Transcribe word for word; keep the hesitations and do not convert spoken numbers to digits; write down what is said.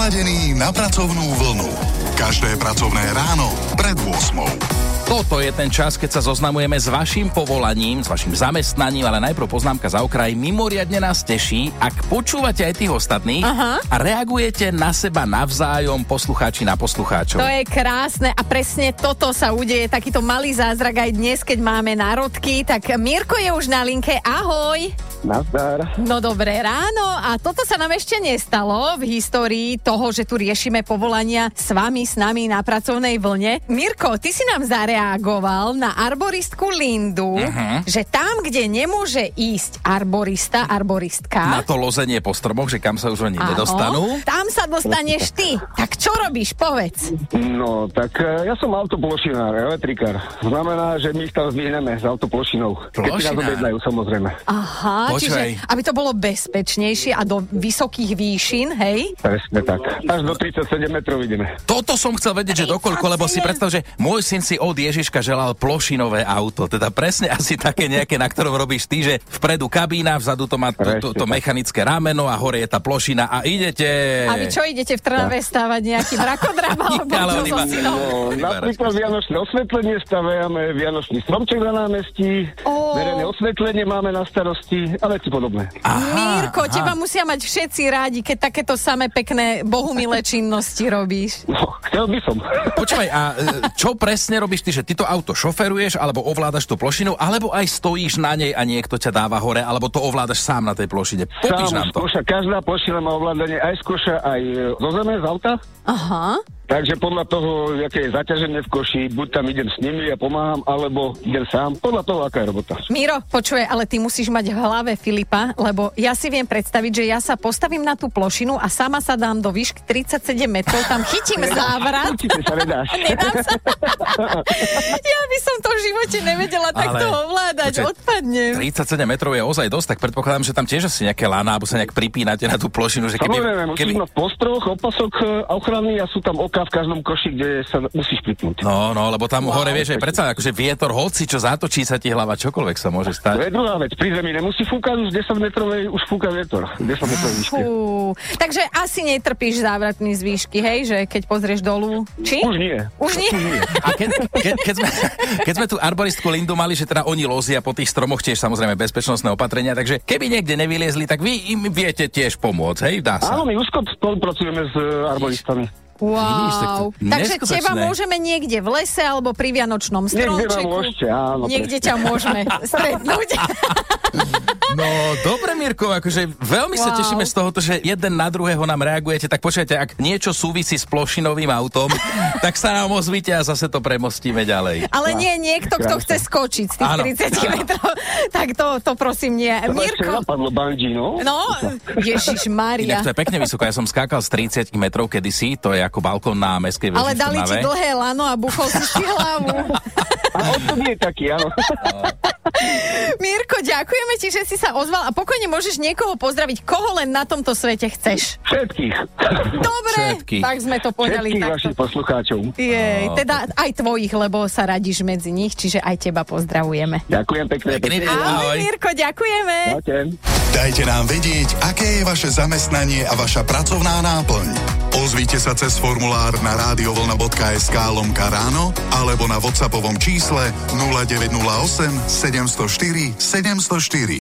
naladený na pracovnú vlnu. Každé pracovné ráno pred ôsmou. Toto je ten čas, keď sa zoznamujeme s vašim povolaním, s vašim zamestnaním, ale najprv poznámka za okraj. Mimoriadne nás teší, ak počúvate aj tých ostatných. Aha. A reagujete na seba navzájom, poslucháči na poslucháčov. To je krásne a presne toto sa udeje, takýto malý zázrak aj dnes, keď máme národky. Tak Mirko je už na linke, ahoj. Nazdar. No dobré ráno a toto sa nám ešte nestalo v histórii toho, že tu riešime povolania s vami, s nami na pracovnej vlne. Mirko, ty si nám zareagoval na arboristku Lindu, uh-huh. že tam, kde nemôže ísť arborista, arboristka... Na to lozenie po stromoch, že kam sa už oni Áno, nedostanú. Tam sa dostaneš ty. Tak čo robíš, povedz. No, tak ja som autoplošinár, elektrikár. Znamená, že my ich tam zdvihneme s autoplošinou. Keď si nás objednajú, samozrejme. Aha. Počkaj. Čiže, aby to bolo bezpečnejšie a do vysokých výšin, hej? Presne tak. Až do tridsaťsedem metrov ideme. Toto som chcel vedieť, že dokoľko, lebo si predstav, že môj syn si od Ježiška želal plošinové auto. Teda presne asi také nejaké, na ktorom robíš ty, že vpredu kabína, vzadu to má to, to, to mechanické rameno a hore je tá plošina a idete... A vy čo, idete v Trnave stávať nejaký mrakodráp alebo čo so synom? No, napríklad vianočné osvetlenie staviame, vianočný stromček na námestí, oh. verejné osvetlenie máme na starosti a veci podobné. Aha, Mirko, aha. teba musia mať všetci rádi, keď takéto samé pekné bohumilé činnosti robíš. No, chcel by som. Počúvaj, a čo presne robíš ty, že ty to auto šoferuješ, alebo ovládaš tú plošinu, alebo aj stojíš na nej a niekto ťa dáva hore, alebo to ovládaš sám na tej plošine? Popíš nám to. Skúša, každá plošina má ovládanie aj z koša, aj zo zeme, z auta. Aha. Takže podľa toho, aké je zaťaženie v koši, buď tam idem s nimi a pomáham, alebo idem sám, podľa toho, aká je robota. Miro, počuje, ale ty musíš mať v hlave Filipa, lebo ja si viem predstaviť, že ja sa postavím na tú plošinu a sama sa dám do výšky tridsaťsedem metrov, tam chytím závrat. Určite sa nedáš. Nedám sa. Ja by som to v živote nevedela takto ovládať, počuť, odpadnem. tridsaťsedem metrov je ozaj dosť, tak predpokladám, že tam tiež asi nejaké lana, alebo sa nejak pripínate na tú plošinu. Že keby, Samozrejme, musíš keby... mať postroch, opasok ochranný a sú tam oka v každom koši, kde sa musíš pripnúť. No, no, lebo tam wow, hore vieš, aj predsa, akože vietor, hoci čo zatočí sa ti hlava, čokoľvek sa môže stať. To je druhá vec, pri zemi nemusí fúkať, už desať metrovej už fúka vietor. desať metrovej výške. Takže asi netrpíš závratný z výšky, hej, že keď pozrieš dolu, či? Už nie. Už nie? Už nie. A keď, keď, keď, sme, keď sme tu arboristku Lindu mali, že teda oni lozia po tých stromoch, tiež samozrejme bezpečnostné opatrenia, takže keby niekde nevyliezli, tak vy im viete tiež pomôcť, hej, dá sa. Áno, my úzko spolupracujeme s arboristami. Wow, takže teba môžeme niekde v lese alebo pri vianočnom stromčeku. Niekde môžete, áno. Niekde ťa môžeme stretnúť. No, dobre, Mirko, akože veľmi wow. sa tešíme z toho, že jeden na druhého nám reagujete, tak počujete, ak niečo súvisí s plošinovým autom, tak sa nám ozvite a zase to premostíme ďalej. Ale nie niekto, kto chce skočiť z tých áno, tridsať áno. metrov, tak to, to prosím nie. To Mirko. napadlo bungee, no? No, Ježišmaria. Inak to je pekne vysoko, ja som skákal z tridsať metrov kedysi, to je ako balkón na mestskej veži. Ale dali ti dlhé lano a buchol si ti hlavu. A odtedy je taký, áno. Mirko, ďakujeme ti, že si sa ozval a pokojne môžeš niekoho pozdraviť, koho len na tomto svete chceš. Všetkých. Dobre, Všetkých. tak sme to poňali. Všetkých vašich poslucháčov. Jej, teda aj tvojich, lebo sa radíš medzi nich, čiže aj teba pozdravujeme. Ďakujem pekne. Pekný deň. Ahoj, Mirko, ďakujeme. Ahojte. Dajte nám vedieť, aké je vaše zamestnanie a vaša pracovná náplň. Ozvite sa cez formulár na radiovlna bodka es ká lomka ráno alebo na WhatsAppovom čísle nula deväť nula osem sedem nula štyri sedem nula štyri.